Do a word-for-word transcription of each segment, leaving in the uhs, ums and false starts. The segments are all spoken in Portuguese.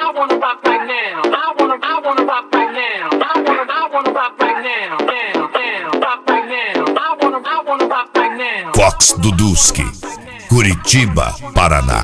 I wanna rock right now. I wanna, I wanna rock right now. I wanna, I wanna rock right now. Now, now, rock right now. I wanna, I wanna rock right now. Vox Dudusky, Curitiba, Paraná.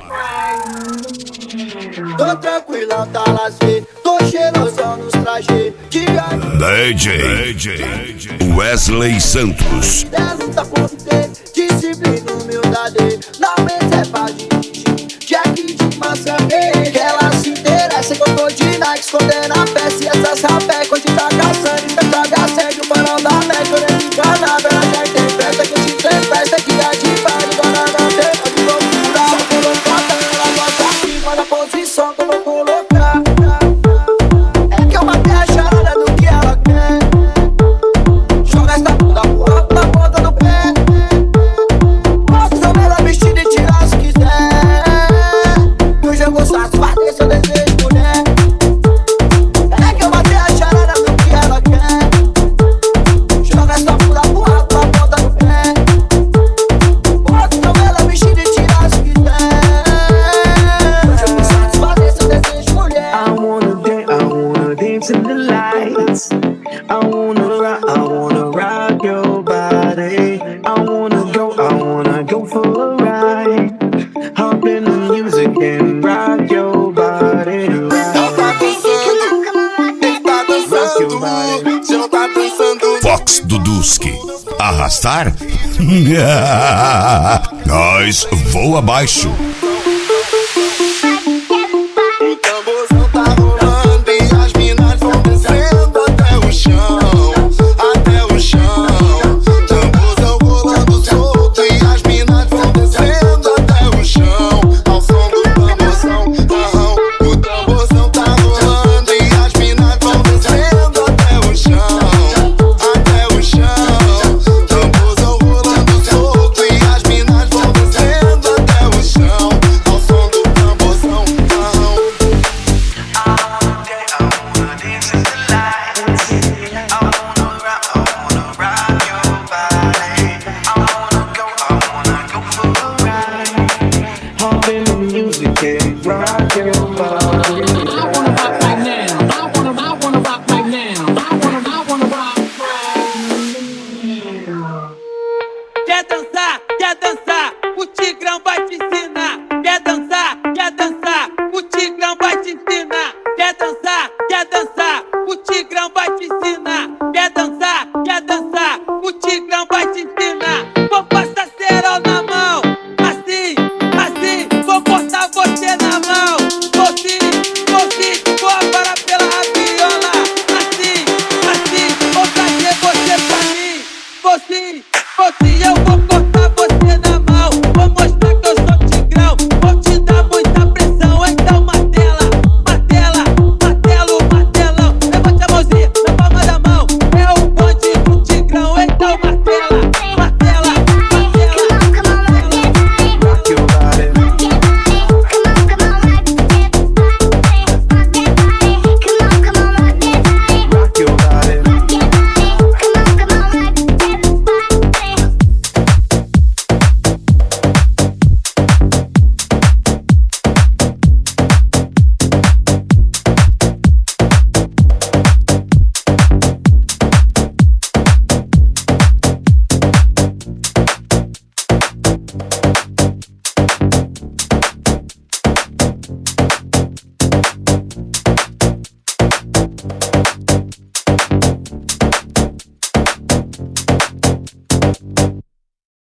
Tô tranquilão, tá lazer. Tô cheirosão nos trajes. D J Wesley Santos. Luta por ter disciplina, humildade. Na mesa é pra dirigir. Jack de maçã. Que ela se interessa que eu tô de Nike. Escondendo a peça e essa sapé. Quando tá caçando, então joga assédio. Mano da Mac, eu nem enganava. Ela já interpreta que eu te entrevesta. Que é de pano, dona não tem onde procurar. Só colocada, ela gosta assim. Manda a posição que eu vou colocar. É que eu matei a charada do que ela quer. Joga essa bunda pro alto na ponta do pé. Mostra ela vestida e tirar se quiser. Hoje eu vou satisfazer seu desejo, mulher. É que eu matei a charada do que ela quer. Joga essa bunda pro alto na ponta do pé. Mostra ela vestida e tirar se quiser. Hoje eu vou satisfazer seu desejo, mulher. I wanna dance, I wanna dance in the lights. I wanna rock, I wanna rock your body. I wanna go, I wanna go for a ride. Hop in the music and rock your body. Não tá dançando, ele tá dançando. Você não tá dançando. Vox Dudusky. Arrastar? Nós voa abaixo. O tamborzão tá rolando e as minas vão descendo até o chão, até o chão. Tamborzão rolando solto e as minas vão descendo até o chão, ao som do tamborzão. Aham. O tamborzão tá rolando e as minas vão descendo até o chão, até o chão. Tamborzão rolando solto e as minas vão descendo até o chão, ao som do tamborzão. Aham. Hop in the music and rock your body. I wanna rock right now. I wanna, I wanna rock right now. I wanna, I wanna rock right now. Quer dançar, quer dançar, o Tigrão vai te ensinar. Quer dançar, quer dançar, o Tigrão vai te ensinar. Quer dançar, quer dançar, o Tigrão vai te ensinar. Quer dançar, quer dançar, o Tigrão vai te ensinar. Vou passar cerol na mão, assim, assim, vou cortar você na mão. Vou sim, vou sim, vou agora pela rabiola. Assim, assim, vou trazer você pra mim. Vou sim, vou sim, eu vou cortar você na mão. Vou mostrar que eu sou Tigrão, vou te dar muita pressão. Então martela, martela, martelo, martelão. Levante a mãozinha na palma da mão. É o bonde do Tigrão, então martela, martela, martela. Rock your body. Rock your body.